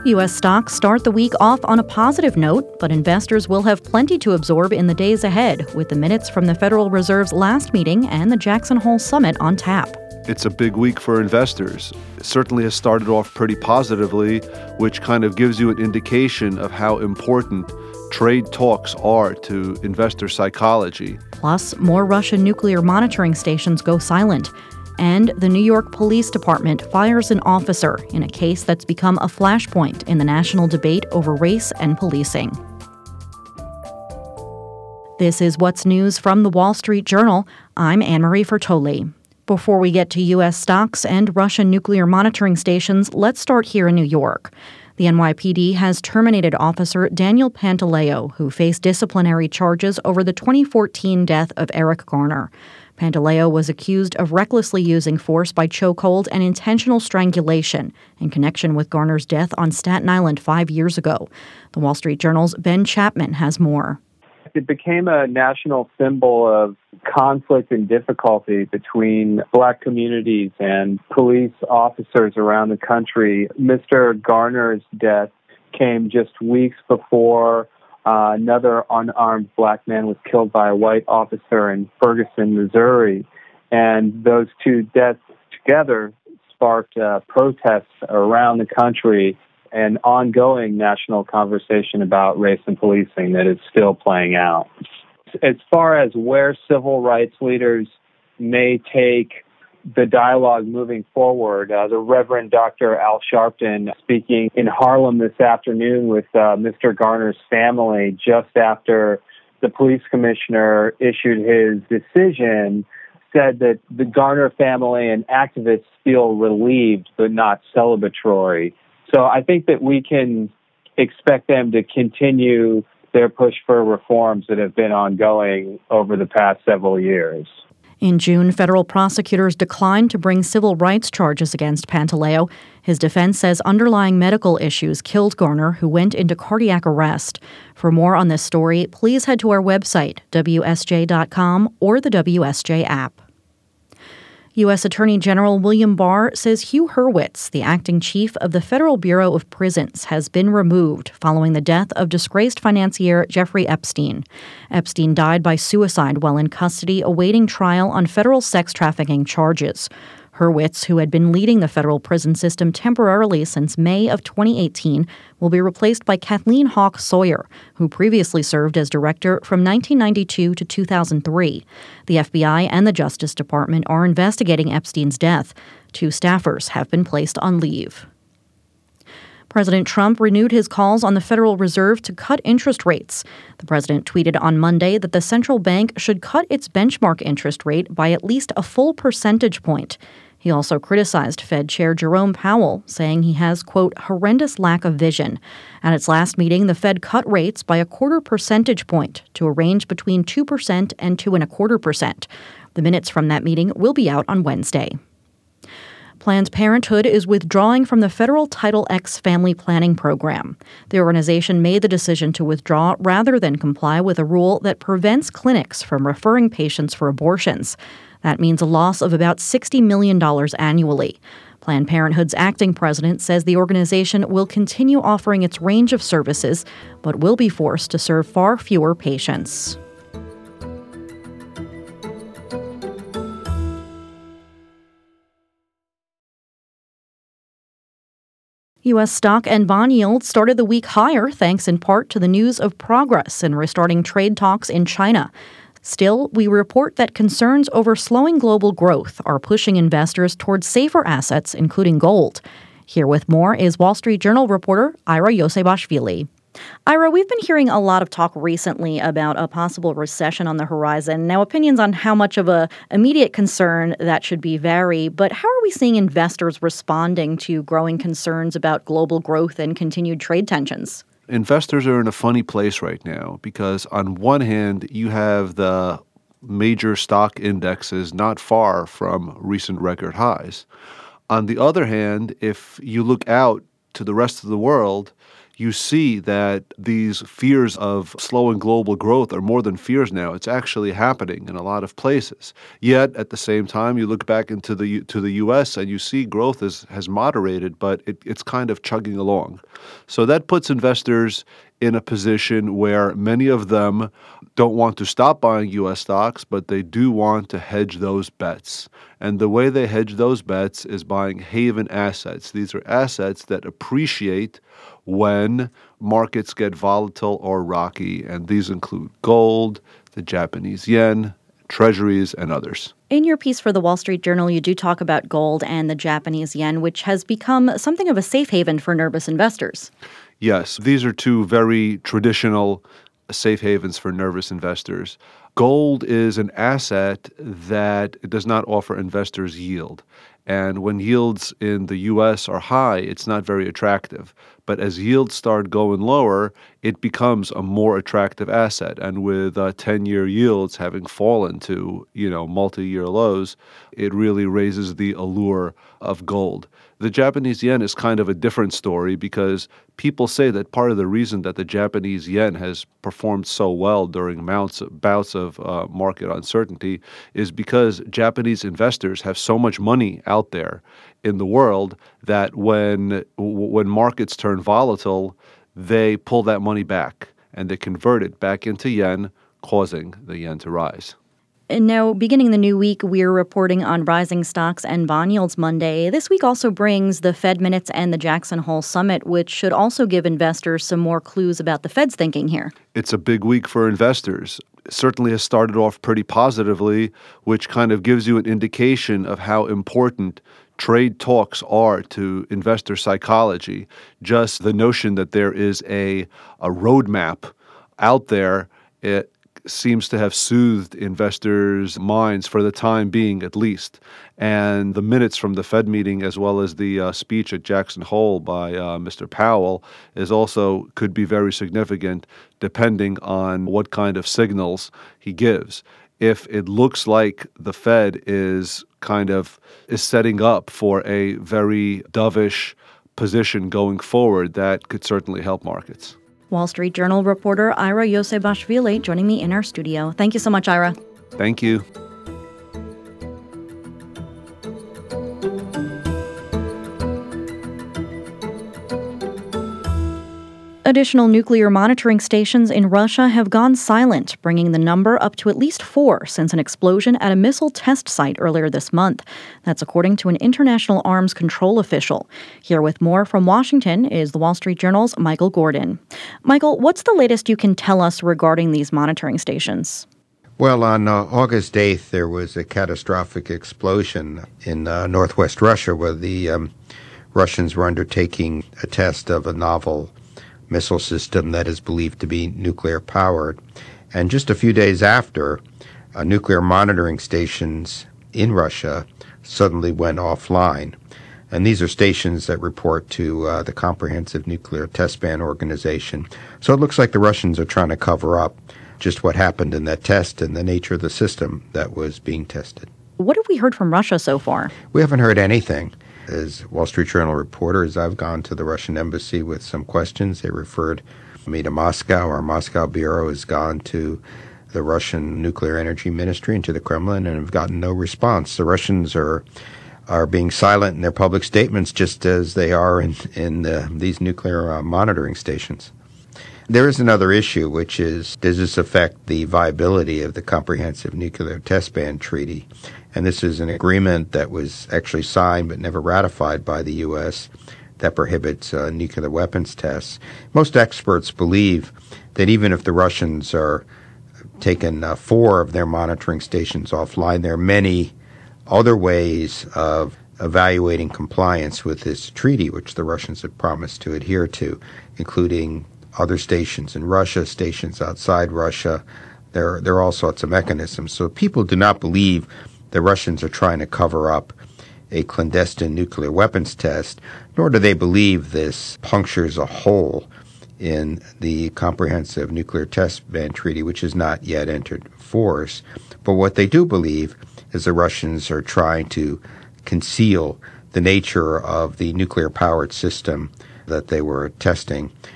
U.S. stocks start the week off on a positive note, but investors will have plenty to absorb in the days ahead, with the minutes from the Federal Reserve's last meeting and the Jackson Hole Summit on tap. It's a big week for investors. It certainly has started off pretty positively, which kind of gives you an indication of how important trade talks are to investor psychology. Plus, more Russian nuclear monitoring stations go silent. And the New York Police Department fires an officer in a case that's become a flashpoint in the national debate over race and policing. This is What's News from the Wall Street Journal. I'm Anne-Marie Fertoli. Before we get to U.S. stocks and Russian nuclear monitoring stations, let's start here in New York. The NYPD has terminated Officer Daniel Pantaleo, who faced disciplinary charges over the 2014 death of Eric Garner. Pantaleo was accused of recklessly using force by chokehold and intentional strangulation in connection with Garner's death on Staten Island 5 years ago. The Wall Street Journal's Ben Chapman has more. It became a national symbol of conflict and difficulty between Black communities and police officers around the country. Mr. Garner's death came just weeks before another unarmed Black man was killed by a white officer in Ferguson, Missouri. And those two deaths together sparked protests around the country and ongoing national conversation about race and policing that is still playing out. As far as where civil rights leaders may take the dialogue moving forward, the Reverend Dr. Al Sharpton speaking in Harlem this afternoon with Mr. Garner's family just after the police commissioner issued his decision, said that the Garner family and activists feel relieved but not celebratory. So I think that we can expect them to continue their push for reforms that have been ongoing over the past several years. In June, federal prosecutors declined to bring civil rights charges against Pantaleo. His defense says underlying medical issues killed Garner, who went into cardiac arrest. For more on this story, please head to our website, WSJ.com, or the WSJ app. U.S. Attorney General William Barr says Hugh Hurwitz, the acting chief of the Federal Bureau of Prisons, has been removed following the death of disgraced financier Jeffrey Epstein. Epstein died by suicide while in custody awaiting trial on federal sex trafficking charges. Hurwitz, who had been leading the federal prison system temporarily since May of 2018, will be replaced by Kathleen Hawk Sawyer, who previously served as director from 1992 to 2003. The FBI and the Justice Department are investigating Epstein's death. 2 staffers have been placed on leave. President Trump renewed his calls on the Federal Reserve to cut interest rates. The president tweeted on Monday that the central bank should cut its benchmark interest rate by at least a full percentage point. He also criticized Fed Chair Jerome Powell, saying he has, quote, horrendous lack of vision. At its last meeting, the Fed cut rates by a quarter percentage point to a range between 2% and 2.25%. The minutes from that meeting will be out on Wednesday. Planned Parenthood is withdrawing from the federal Title X family planning program. The organization made the decision to withdraw rather than comply with a rule that prevents clinics from referring patients for abortions. That means a loss of about $60 million annually. Planned Parenthood's acting president says the organization will continue offering its range of services, but will be forced to serve far fewer patients. U.S. stock and bond yields started the week higher, thanks in part to the news of progress in restarting trade talks in China. Still, we report that concerns over slowing global growth are pushing investors towards safer assets, including gold. Here with more is Wall Street Journal reporter Ira Yosebashvili. Ira, we've been hearing a lot of talk recently about a possible recession on the horizon. Now, opinions on how much of an immediate concern that should be vary, but how are we seeing investors responding to growing concerns about global growth and continued trade tensions? Investors are in a funny place right now because on one hand, you have the major stock indexes not far from recent record highs. On the other hand, if you look out to the rest of the world, you see that these fears of slowing global growth are more than fears now. It's actually happening in a lot of places. Yet, at the same time, you look back into the U.S. and you see growth has moderated, but it's kind of chugging along. So that puts investors in a position where many of them don't want to stop buying U.S. stocks, but they do want to hedge those bets. And the way they hedge those bets is buying haven assets. These are assets that appreciate when markets get volatile or rocky, and these include gold, the Japanese yen, treasuries, and others. In your piece for the Wall Street Journal, you do talk about gold and the Japanese yen, which has become something of a safe haven for nervous investors. Yes, these are two very traditional safe havens for nervous investors. Gold is an asset that does not offer investors yield. And when yields in the U.S. are high, it's not very attractive. But as yields start going lower, it becomes a more attractive asset. And with 10-year yields having fallen to, multi-year lows, it really raises the allure of gold. The Japanese yen is kind of a different story because people say that part of the reason that the Japanese yen has performed so well during bouts of market uncertainty is because Japanese investors have so much money out there in the world that when markets turn volatile, they pull that money back and they convert it back into yen, causing the yen to rise. And now, beginning the new week, we're reporting on rising stocks and bond yields Monday. This week also brings the Fed minutes and the Jackson Hole Summit, which should also give investors some more clues about the Fed's thinking here. It's a big week for investors. It certainly has started off pretty positively, which kind of gives you an indication of how important trade talks are to investor psychology. Just the notion that there is a roadmap out there, it seems to have soothed investors' minds for the time being, at least. And the minutes from the Fed meeting, as well as the speech at Jackson Hole by Mr. Powell, could be very significant, depending on what kind of signals he gives. If it looks like the Fed is setting up for a very dovish position going forward, that could certainly help markets. Wall Street Journal reporter Ira Yosebashvili joining me in our studio. Thank you so much, Ira. Thank you. Additional nuclear monitoring stations in Russia have gone silent, bringing the number up to at least 4 since an explosion at a missile test site earlier this month. That's according to an international arms control official. Here with more from Washington is the Wall Street Journal's Michael Gordon. Michael, what's the latest you can tell us regarding these monitoring stations? Well, on August 8th, there was a catastrophic explosion in northwest Russia where the Russians were undertaking a test of a novel missile system that is believed to be nuclear-powered. And just a few days after, nuclear monitoring stations in Russia suddenly went offline. And these are stations that report to the Comprehensive Nuclear Test Ban Organization. So it looks like the Russians are trying to cover up just what happened in that test and the nature of the system that was being tested. What have we heard from Russia so far? We haven't heard anything. As Wall Street Journal reporters, I've gone to the Russian embassy with some questions. They referred me to Moscow. Our Moscow bureau has gone to the Russian Nuclear Energy Ministry and to the Kremlin and have gotten no response. The Russians are being silent in their public statements, just as they are in these nuclear monitoring stations. There is another issue, which is, does this affect the viability of the Comprehensive Nuclear Test Ban Treaty? And this is an agreement that was actually signed but never ratified by the U.S. that prohibits nuclear weapons tests. Most experts believe that even if the Russians are taking 4 of their monitoring stations offline, there are many other ways of evaluating compliance with this treaty, which the Russians have promised to adhere to, including other stations in Russia, stations outside Russia. There are all sorts of mechanisms. So people do not believe the Russians are trying to cover up a clandestine nuclear weapons test, nor do they believe this punctures a hole in the Comprehensive Nuclear Test Ban Treaty, which has not yet entered force. But what they do believe is the Russians are trying to conceal the nature of the nuclear-powered system that they were testing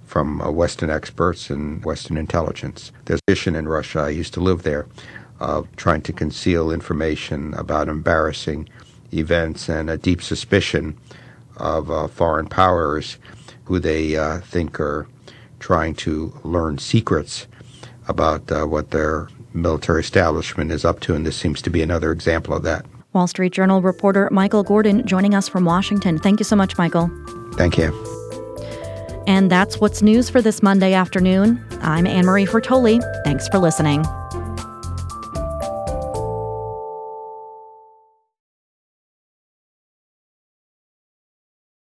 from Western experts and Western intelligence. There's a tradition in Russia, I used to live there, of trying to conceal information about embarrassing events and a deep suspicion of foreign powers who they think are trying to learn secrets about what their military establishment is up to, and this seems to be another example of that. Wall Street Journal reporter Michael Gordon joining us from Washington. Thank you so much, Michael. Thank you. And that's what's news for this Monday afternoon. I'm Anne-Marie Fertoli. Thanks for listening.